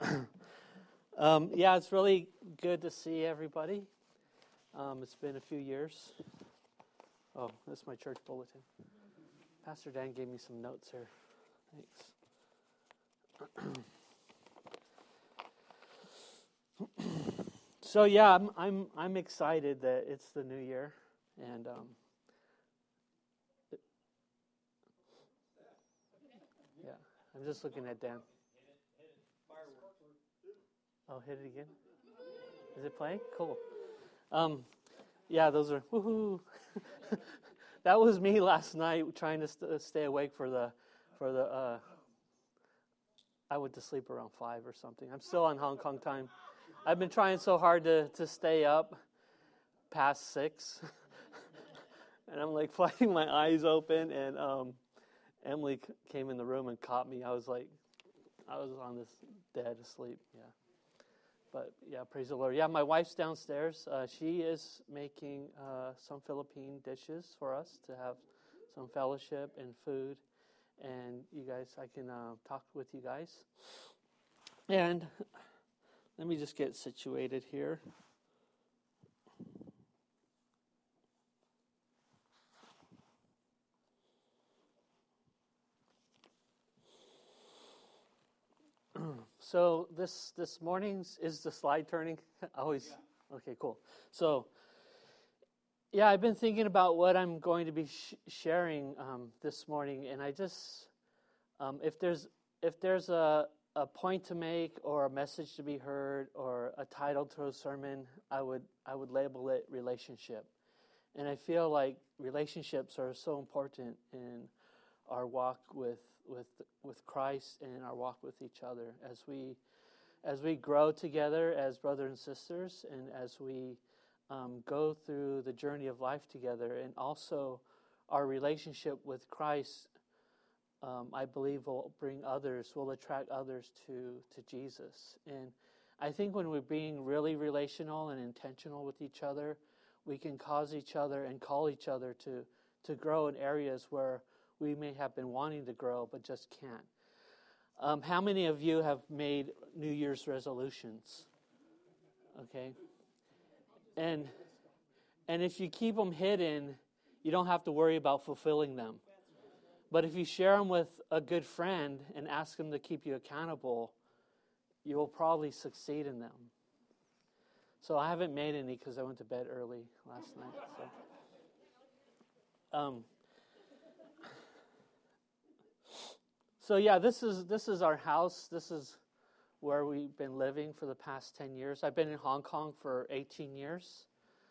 Yeah, it's really good to see everybody. It's been a few years. Oh, that's my church bulletin. Pastor Dan gave me some notes here. Thanks. So yeah, I'm excited that it's the new year, and yeah, I'm just looking at Dan. Oh, hit it again. Is it playing? Cool. Yeah, those are woohoo. That was me last night trying to stay awake for the. I went to sleep around 5 or something. I'm still on Hong Kong time. I've been trying so hard to stay up past 6, and I'm like fighting my eyes open. And Emily came in the room and caught me. I was on this dead asleep. Yeah. But yeah, praise the Lord. Yeah, my wife's downstairs. She is making some Philippine dishes for us to have some fellowship and food. And you guys, I can talk with you guys. And let me just get situated here. So this morning's, is the slide turning? Always. Yeah. Okay, cool. So, yeah, I've been thinking about what I'm going to be sharing this morning, and I just, if there's a point to make or a message to be heard or a title to a sermon, I would label it relationship. And I feel like relationships are so important in our walk with Christ and in our walk with each other as we grow together as brothers and sisters, and as we go through the journey of life together, and also our relationship with Christ. I believe will attract others to Jesus. And I think when we're being really relational and intentional with each other, we can cause each other and call each other to grow in areas where we may have been wanting to grow but just can't. How many of you have made New Year's resolutions? Okay. And if you keep them hidden, you don't have to worry about fulfilling them. But if you share them with a good friend and ask them to keep you accountable, you will probably succeed in them. So I haven't made any because I went to bed early last night. So yeah, this is our house. This is where we've been living for the past 10 years. I've been in Hong Kong for 18 years.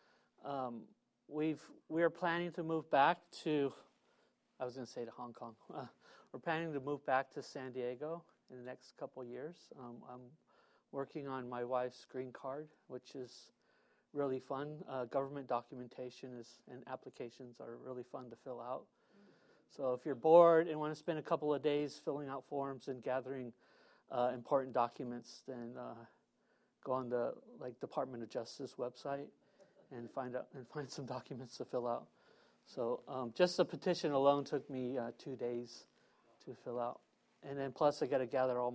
We are planning to move back to. I was going to say to Hong Kong. We're planning to move back to San Diego in the next couple years. I'm working on my wife's green card, which is really fun. Government documentation and applications are really fun to fill out. So if you're bored and want to spend a couple of days filling out forms and gathering important documents, then go on the Department of Justice website and find some documents to fill out. So just the petition alone took me 2 days to fill out, and then plus I got to gather all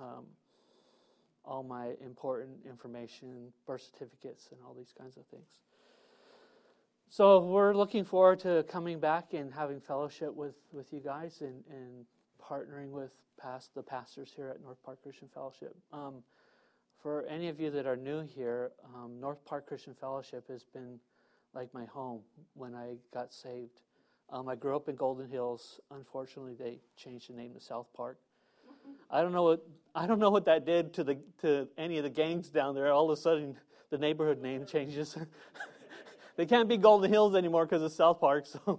my important information, birth certificates, and all these kinds of things. So we're looking forward to coming back and having fellowship with you guys and partnering with the pastors here at North Park Christian Fellowship. For any of you that are new here, North Park Christian Fellowship has been like my home when I got saved. I grew up in Golden Hills. Unfortunately, they changed the name to South Park. I don't know what that did to any of the gangs down there. All of a sudden, the neighborhood name changes. They can't be Golden Hills anymore because of South Park. So,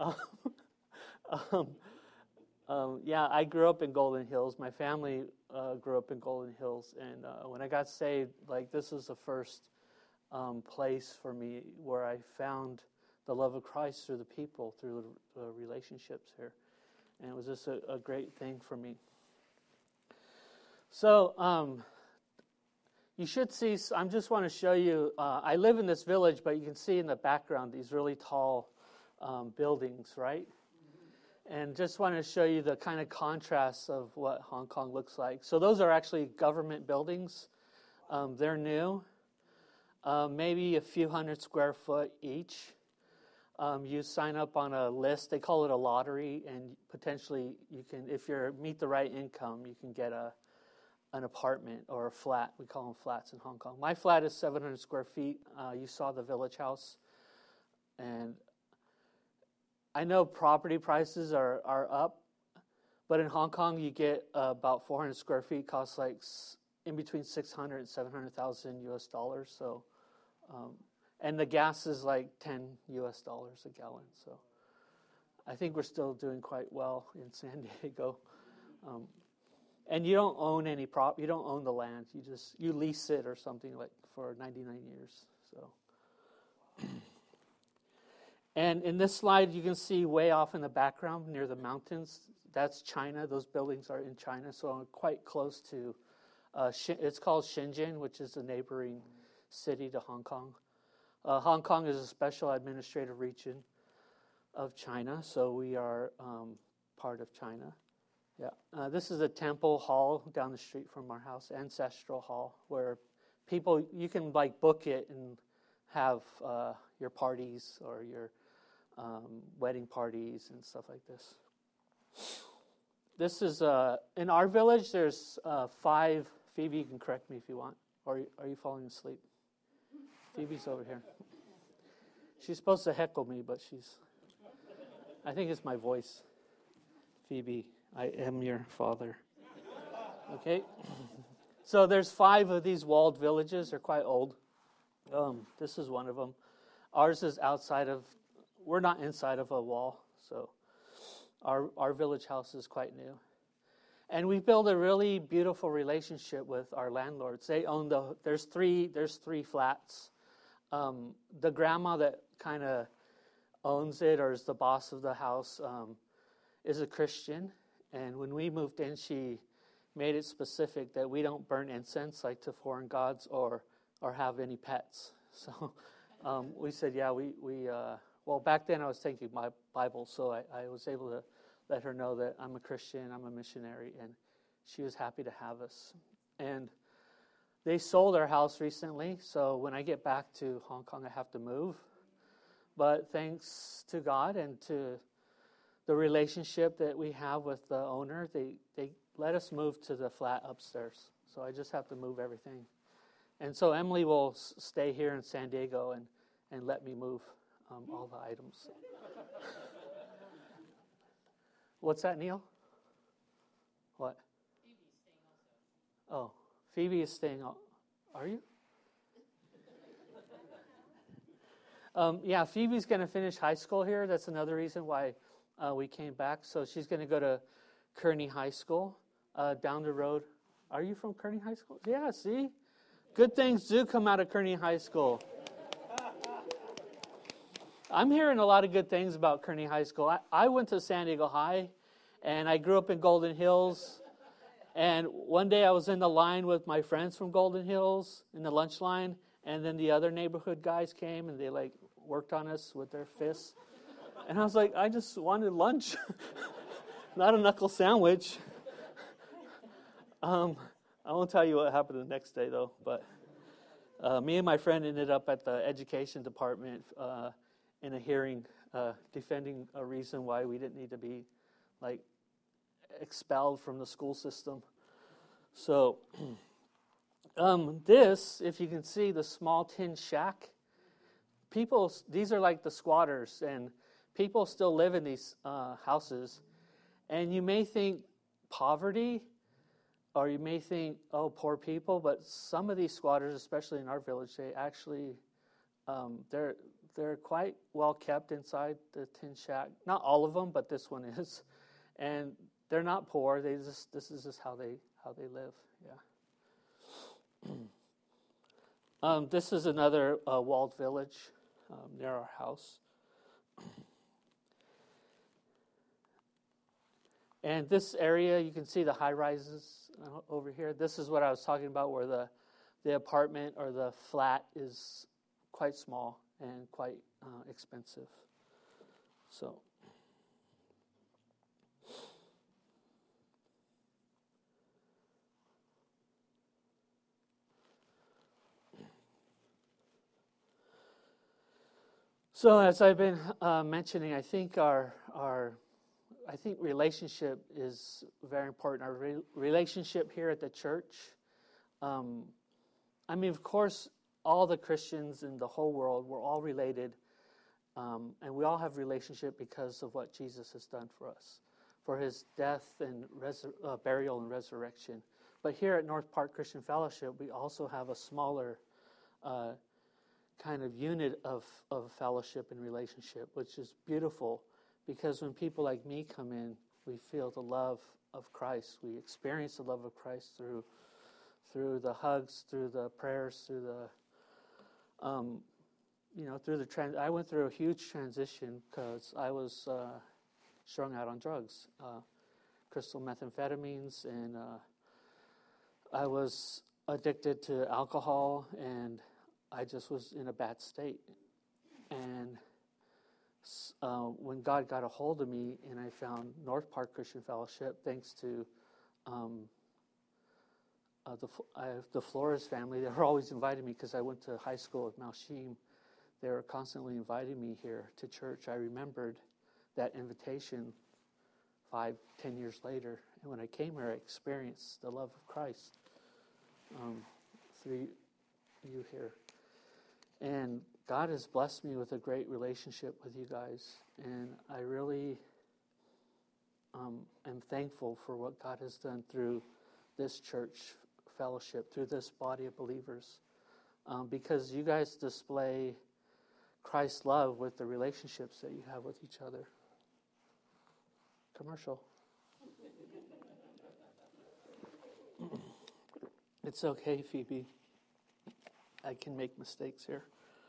yeah, I grew up in Golden Hills. My family grew up in Golden Hills, and when I got saved, this was the first place for me where I found the love of Christ through the people, through the relationships here. And it was just a great thing for me. So you should see, I just want to show you, I live in this village, but you can see in the background these really tall buildings, right? And just want to show you the kind of contrast of what Hong Kong looks like. So those are actually government buildings. They're new, maybe a few hundred square foot each. You sign up on a list. They call it a lottery, and potentially you can, if you meet the right income, you can get an apartment or a flat. We call them flats in Hong Kong. My flat is 700 square feet. You saw the Village House. And I know property prices are up, but in Hong Kong you get about 400 square feet costs like in between 600 and 700,000 US dollars. So, and the gas is like 10 US dollars a gallon. So, I think we're still doing quite well in San Diego. And you don't own any you don't own the land. You lease it or something like for 99 years. So. And in this slide, you can see way off in the background near the mountains, that's China. Those buildings are in China, so I'm quite close to, it's called Shenzhen, which is a neighboring city to Hong Kong. Hong Kong is a special administrative region of China, so we are part of China. Yeah, this is a temple hall down the street from our house, Ancestral Hall, where people, you can like book it and have your parties or your wedding parties and stuff like this. This is, in our village, there's 5, Phoebe, you can correct me if you want, or are you falling asleep? Phoebe's over here. She's supposed to heckle me, but I think it's my voice. Phoebe, I am your father. Okay? So there's 5 of these walled villages. They're quite old. This is one of them. Ours is we're not inside of a wall, so our village house is quite new. And we built a really beautiful relationship with our landlords. They own there's three flats. The grandma that kind of owns it or is the boss of the house is a Christian. And when we moved in, she made it specific that we don't burn incense like to foreign gods or have any pets. So we said, yeah, well, back then I was taking my Bible, so I was able to let her know that I'm a Christian, I'm a missionary, and she was happy to have us. And they sold our house recently, so when I get back to Hong Kong, I have to move. But thanks to God and to the relationship that we have with the owner, they let us move to the flat upstairs. So I just have to move everything. And so Emily will stay here in San Diego and let me move all the items. What's that, Neil? What? Phoebe's staying also. Oh, Phoebe is staying. Are you? Yeah, Phoebe's going to finish high school here. That's another reason why we came back. So she's going to go to Kearney High School down the road. Are you from Kearney High School? Yeah, see? Good things do come out of Kearney High School. I'm hearing a lot of good things about Kearney High School. I went to San Diego High, and I grew up in Golden Hills. And one day I was in the line with my friends from Golden Hills in the lunch line, and then the other neighborhood guys came, and they worked on us with their fists. And I was like, I just wanted lunch, not a knuckle sandwich. I won't tell you what happened the next day, though. But me and my friend ended up at the education department in a hearing, defending a reason why we didn't need to be expelled from the school system. So this, if you can see the small tin shack, these are like the squatters, and people still live in these houses. And you may think poverty, or you may think, oh, poor people, but some of these squatters, especially in our village, they actually, they're quite well kept inside the tin shack. Not all of them, but this one is. And they're not poor. This is just how they live. Yeah. This is another walled village near our house. And this area, you can see the high rises over here. This is what I was talking about, where the apartment or the flat is quite small and quite expensive. So, So as I've been mentioning, I think I think relationship is very important. Our relationship here at the church. I mean, of course, all the Christians in the whole world, we're all related, and we all have relationship because of what Jesus has done for us, for his death and burial and resurrection. But here at North Park Christian Fellowship, we also have a smaller kind of unit of fellowship and relationship, which is beautiful, because when people like me come in, we feel the love of Christ. We experience the love of Christ through the hugs, through the prayers, through the I went through a huge transition because I was strung out on drugs, crystal methamphetamines, and I was addicted to alcohol, and I just was in a bad state. And when God got a hold of me and I found North Park Christian Fellowship, thanks to the Flores family, they were always inviting me because I went to high school at Malshim. They were constantly inviting me here to church. I remembered that invitation 5-10 years later. And when I came here, I experienced the love of Christ through you here. And God has blessed me with a great relationship with you guys. And I really am thankful for what God has done through this church fellowship, through this body of believers. Because you guys display Christ's love with the relationships that you have with each other. Commercial. It's okay, Phoebe. I can make mistakes here.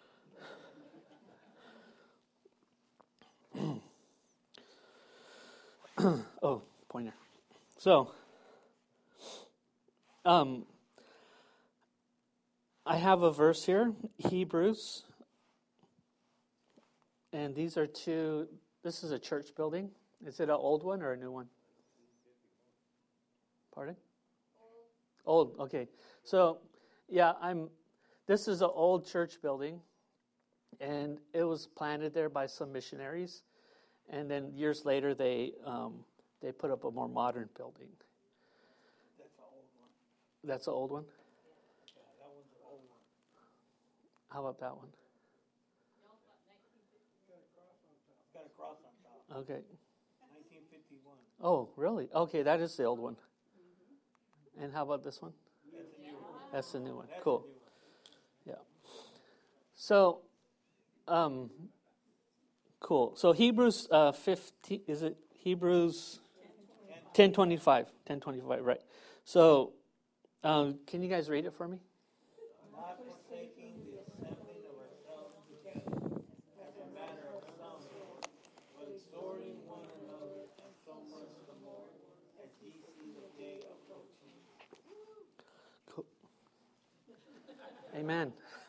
Oh, pointer. So, I have a verse here, Hebrews. And these are this is a church building. Is it an old one or a new one? Pardon? Old, okay. So, yeah, this is an old church building, and it was planted there by some missionaries, and then years later they put up a more modern building. That's an old one. That's an old one? Yeah, that one's an old one. How about that one? Got a cross on top. Okay. 1951. Oh, really? Okay, that is the old one. And how about this one? That's a new one. That's the new one. That's Cool. a new one. Yeah. So, cool. So Hebrews 15, is it Hebrews 10:25? 10:25, right. So, can you guys read it for me? Not forsaking the assembling of ourselves together, as a matter of some, but exhorting one another, and so much the more, as ye see the day approaching. Cool. Amen.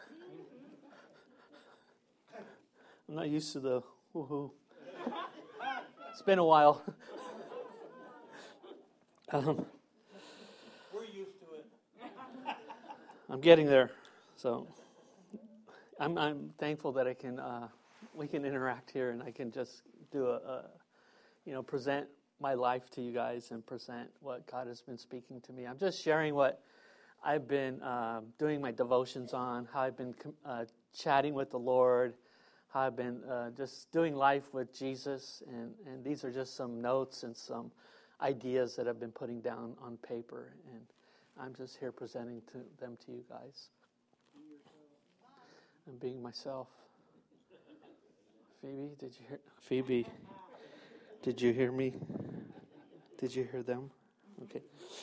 I'm not used to the woohoo. It's been a while. We're used to it. I'm getting there, so I'm thankful that we can interact here, and I can just do present my life to you guys and present what God has been speaking to me. I'm just sharing what I've been doing my devotions on, how I've been chatting with the Lord, how I've been just doing life with Jesus, and these are just some notes and some ideas that I've been putting down on paper, and I'm just here presenting them to you guys. I'm being myself. Phoebe, did you hear? Phoebe, did you hear me? Did you hear them? Okay.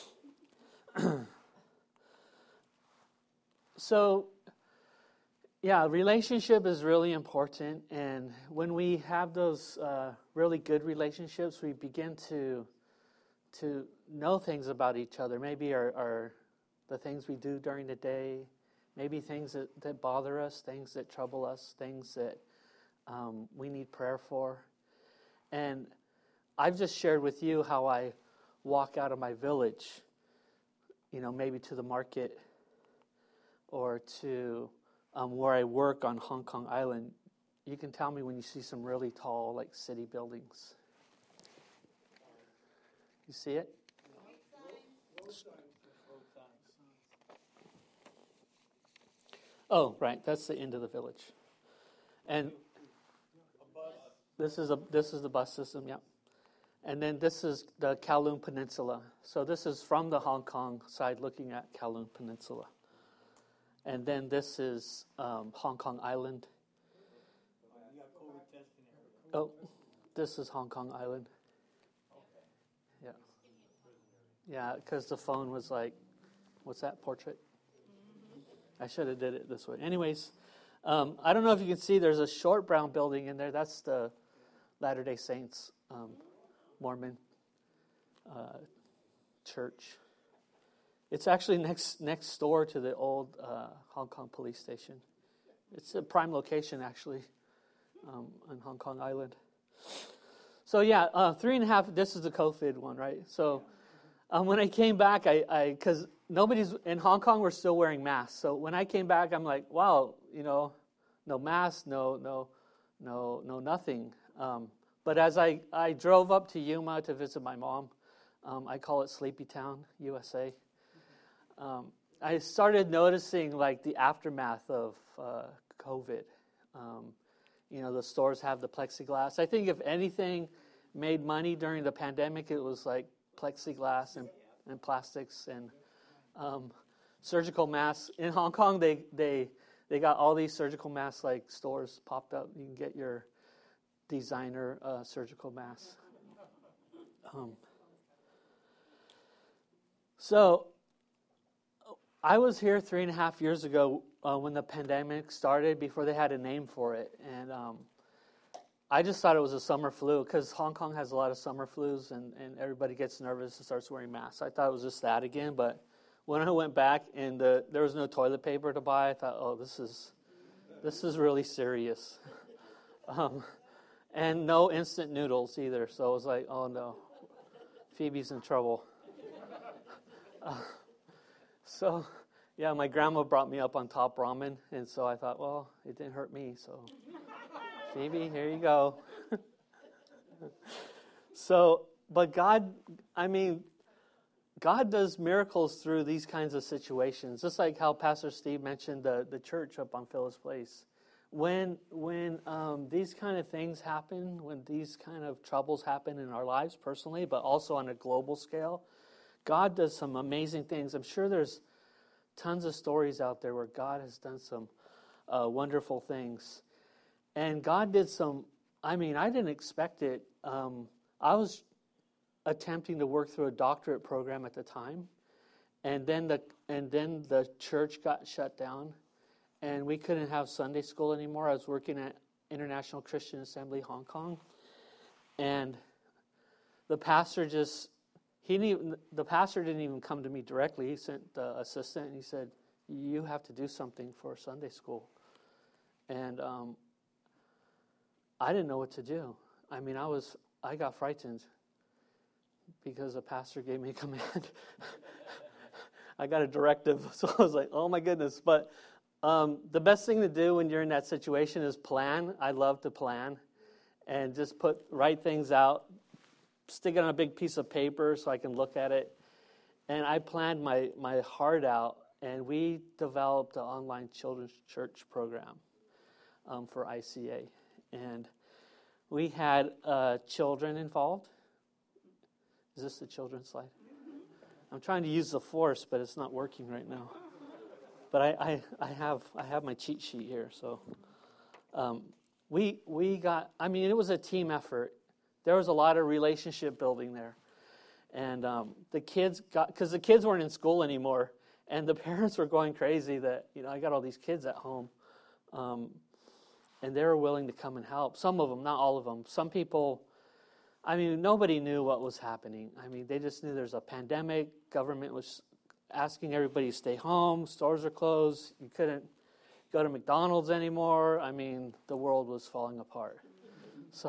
So, yeah, relationship is really important, and when we have those really good relationships, we begin to know things about each other. Maybe the things we do during the day, maybe things that bother us, things that trouble us, things that we need prayer for. And I've just shared with you how I walk out of my village, maybe to the market or to where I work on Hong Kong Island. you can tell me when you see some really tall, like city buildings. You see it? Oh, right. That's the end of the village, and this is the bus system. Yeah, and then this is the Kowloon Peninsula. So this is from the Hong Kong side, looking at Kowloon Peninsula, and then this is Hong Kong Island. Oh, this is Hong Kong Island. Yeah, yeah, because the phone was like, "What's that portrait?" I should have did it this way. Anyways, I don't know if you can see, there's a short brown building in there. That's the Latter-day Saints Mormon church. It's actually next door to the old Hong Kong police station. It's a prime location, actually, on Hong Kong Island. So yeah, 3.5, this is the COVID one, right? So when I came back, because nobody's in Hong Kong, we're still wearing masks. So when I came back, I'm like, wow, no mask, no nothing. But as I drove up to Yuma to visit my mom, I call it Sleepy Town, USA. I started noticing like the aftermath of COVID. The stores have the plexiglass. I think if anything made money during the pandemic, it was like plexiglass and plastics and surgical masks. In Hong Kong, they got all these surgical masks, like stores popped up. You can get your designer surgical mask. So I was here 3.5 years ago when the pandemic started, before they had a name for it. And I just thought it was a summer flu, because Hong Kong has a lot of summer flus, and everybody gets nervous and starts wearing masks. I thought it was just that again, but when I went back and there was no toilet paper to buy, I thought, oh, this is really serious. And no instant noodles either, so I was like, oh no, Phoebe's in trouble. So, yeah, my grandma brought me up on top ramen, and so I thought, well, it didn't hurt me, so Phoebe, here you go. So, but God does miracles through these kinds of situations, just like how Pastor Steve mentioned the church up on Phyllis Place. When these kind of things happen, when these kind of troubles happen in our lives personally, but also on a global scale, God does some amazing things. I'm sure there's tons of stories out there where God has done some wonderful things. And God did some, I didn't expect it. I was attempting to work through a doctorate program at the time. And then the church got shut down. And we couldn't have Sunday school anymore. I was working at International Christian Assembly Hong Kong. And the pastor didn't even come to me directly. He sent the assistant, and he said, you have to do something for Sunday school. And I didn't know what to do. I got frightened because the pastor gave me a command. I got a directive, so I was like, oh my goodness. But the best thing to do when you're in that situation is plan. I love to plan and just write things out, stick it on a big piece of paper so I can look at it. And I planned my heart out, and we developed an online children's church program for ICA. And we had children involved. Is this the children's slide? I'm trying to use the force, but it's not working right now. But I have my cheat sheet here. So we got, it was a team effort. There was a lot of relationship building there. And the kids because the kids weren't in school anymore, and the parents were going crazy that, I got all these kids at home. And they were willing to come and help. Some of them, not all of them. Some people, nobody knew what was happening. They just knew there's a pandemic. Government was asking everybody to stay home. Stores are closed. You couldn't go to McDonald's anymore. The world was falling apart. So,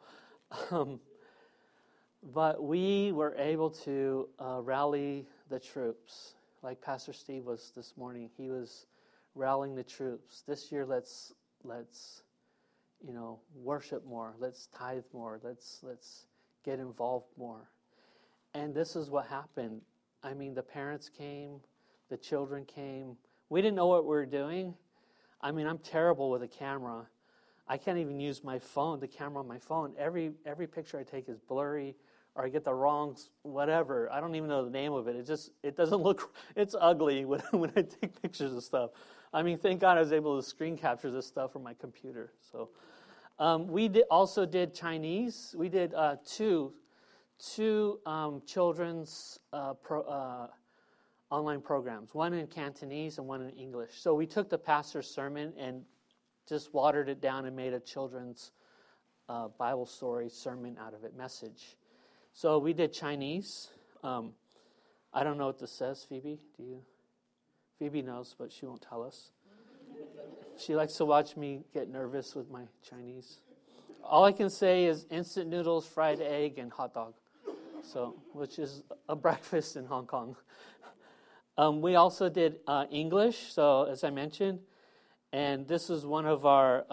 but we were able to rally the troops, like Pastor Steve was this morning. He was rallying the troops. This year, let's worship more. Let's tithe more. Let's get involved more. And this is what happened. I mean, the parents came, the children came. We didn't know what we were doing. I mean, I'm terrible with a camera. I can't even use my phone, the camera on my phone. Every picture I take is blurry, or I get the wrong whatever. I don't even know the name of it. It doesn't look. It's ugly when I take pictures of stuff. I mean, thank God I was able to screen capture this stuff from my computer. So, we also did Chinese. We did two children's online programs, one in Cantonese and one in English. So we took the pastor's sermon and just watered it down and made a children's Bible story sermon out of it, message. So we did Chinese. I don't know what this says, Phoebe. Do you? Phoebe knows, but she won't tell us. She likes to watch me get nervous with my Chinese. All I can say is instant noodles, fried egg, and hot dog. So, which is a breakfast in Hong Kong. We also did English, so as I mentioned, and this is one of our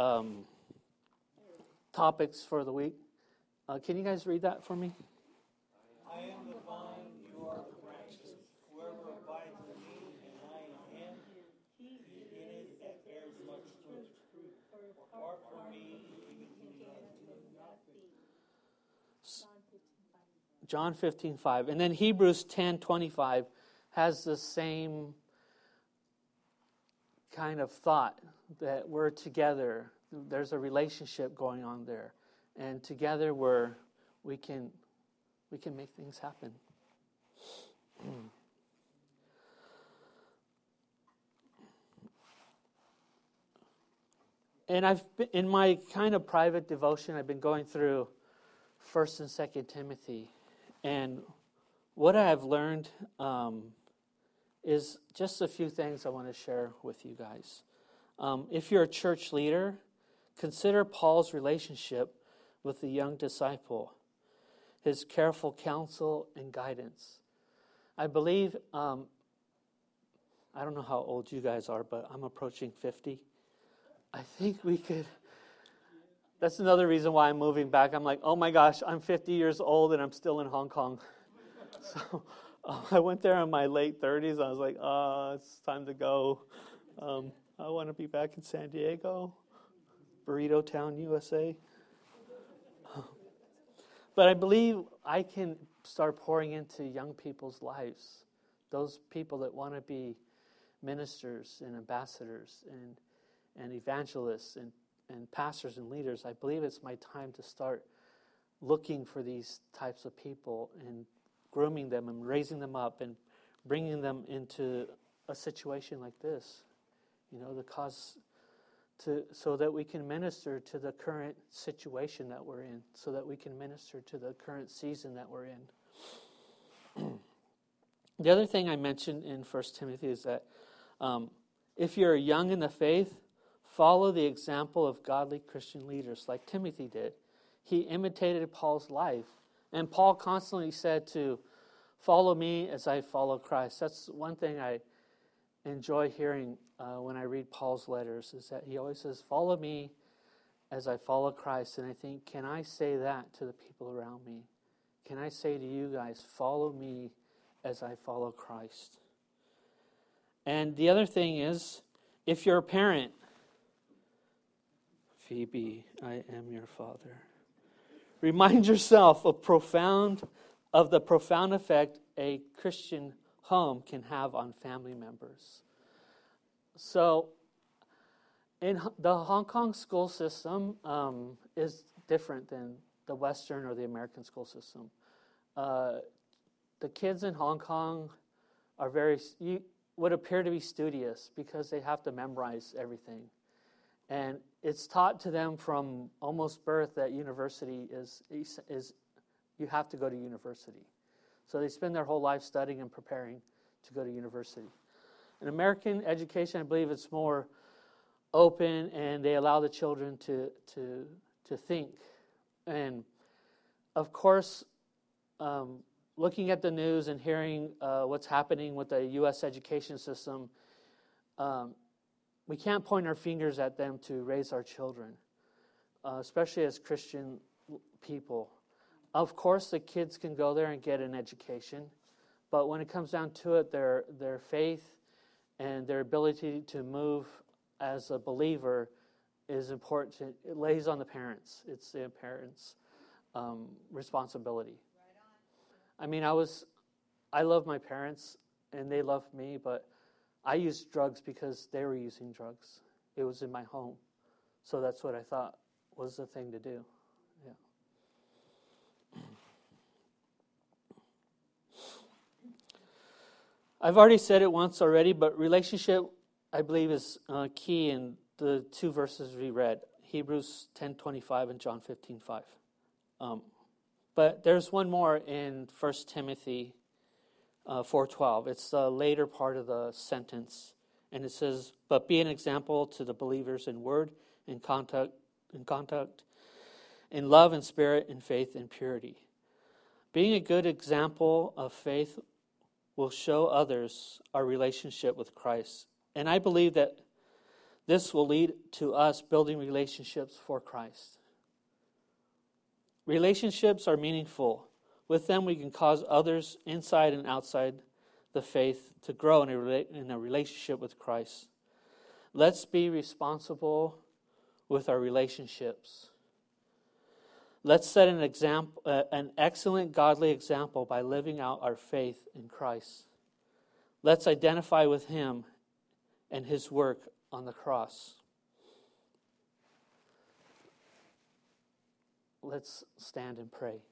topics for the week. Can you guys read that for me? I am the vine, you are the branches. Whoever abides in me and I in him, he in it that bears much fruit. Apart from me, you can do nothing. John 15:5. And then Hebrews 10:25 has the same kind of thought that we're together. There's a relationship going on there. And together we can make things happen. And in my kind of private devotion, I've been going through 1st and 2nd Timothy. And what I've learned is just a few things I want to share with you guys. If you're a church leader, consider Paul's relationship with the young disciple, his careful counsel and guidance. I believe, I don't know how old you guys are, but I'm approaching 50. I think we could... That's another reason why I'm moving back. I'm like, oh my gosh, I'm 50 years old and I'm still in Hong Kong. So I went there in my late 30s. I was like, it's time to go. I want to be back in San Diego, Burrito Town, USA. But I believe I can start pouring into young people's lives, those people that want to be ministers and ambassadors and evangelists and pastors and leaders. I believe it's my time to start looking for these types of people and grooming them and raising them up and bringing them into a situation like this, so that we can minister to the current situation that we're in, so that we can minister to the current season that we're in. The other thing I mentioned in 1 Timothy is that if you're young in the faith, follow the example of godly Christian leaders like Timothy did. He imitated Paul's life. And Paul constantly said to follow me as I follow Christ. That's one thing I enjoy hearing when I read Paul's letters, is that he always says, follow me as I follow Christ. And I think, can I say that to the people around me? Can I say to you guys, follow me as I follow Christ? And the other thing is, if you're a parent, Phoebe, I am your father. Remind yourself of the profound effect a Christian home can have on family members. So, in the Hong Kong school system is different than the Western or the American school system. The kids in Hong Kong are would appear to be studious because they have to memorize everything. And it's taught to them from almost birth that university is you have to go to university. So they spend their whole life studying and preparing to go to university. In American education, I believe it's more open, and they allow the children to think. And of course, looking at the news and hearing what's happening with the U.S. education system, we can't point our fingers at them to raise our children. especially as Christian people. Of course, the kids can go there and get an education, but when it comes down to it, their faith and their ability to move as a believer is important. It lays on the parents. It's the parents' responsibility. I mean, I love my parents, and they love me, but I used drugs because they were using drugs. It was in my home. So that's what I thought was the thing to do. Yeah. I've already said it once already, but relationship, I believe, is key in the two verses we read, Hebrews 10:25 and John 15:5. But there's one more in 1 Timothy 4:12. It's the later part of the sentence, and it says, "But be an example to the believers in word, in conduct, in love and spirit, in faith and purity." Being a good example of faith will show others our relationship with Christ. And I believe that this will lead to us building relationships for Christ. Relationships are meaningful. With them, we can cause others inside and outside the faith to grow in a relationship with Christ. Let's be responsible with our relationships. Let's set an example, an excellent godly example by living out our faith in Christ. Let's identify with Him and His work on the cross. Let's stand and pray.